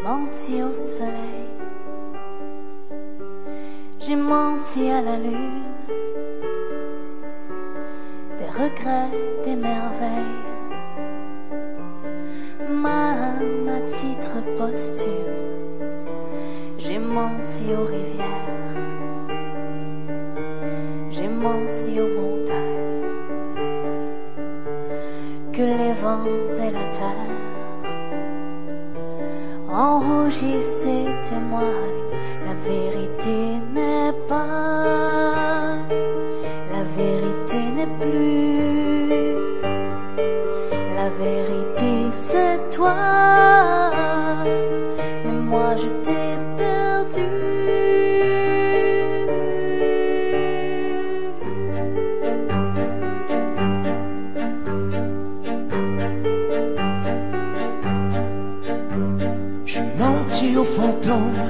menti au soleil, j'ai menti à la lune, des regrets, des merveilles, même à titre posthume, j'ai menti aux rivières, j'ai menti aux montagnes, que les vents et la terre enrougissent et témoignent. La vérité n'est pas, la vérité n'est plus, la vérité c'est toi, mais moi je t'ai perdu. J'ai menti aux fantômes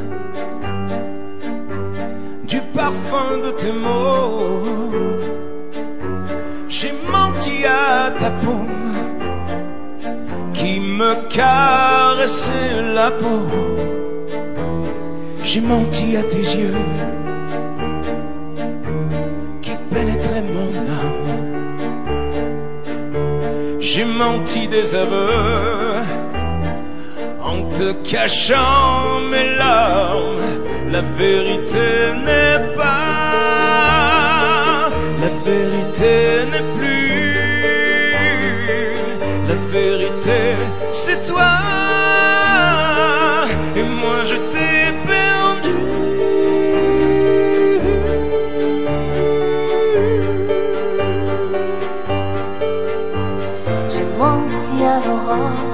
du parfum de tes mots, j'ai menti à ta paume qui me caressait la peau, j'ai menti à tes yeux qui pénétraient mon âme, j'ai menti des aveux en te cachant mes larmes. La vérité n'est pas, la vérité n'est plus, la vérité c'est toi, et moi je t'ai perdu. J'ai menti à l'aurore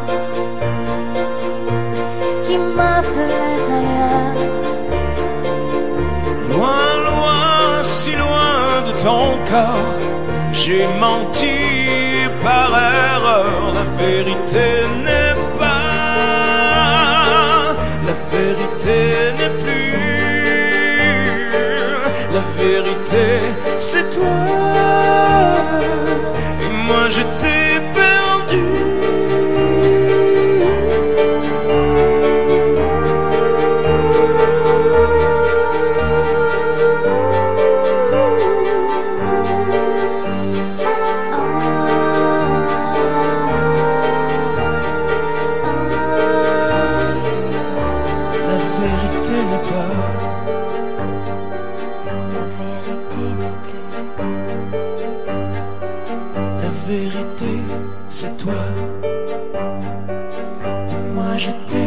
qui m'appelait ailleurs, loin, loin, si loin de ton corps, j'ai menti par erreur. La vérité n'est pas, la vérité n'est plus, la vérité c'est toi, et moi je t'ai perdu. La vérité n'est plus, La vérité, c'est toi. Et moi, je t'ai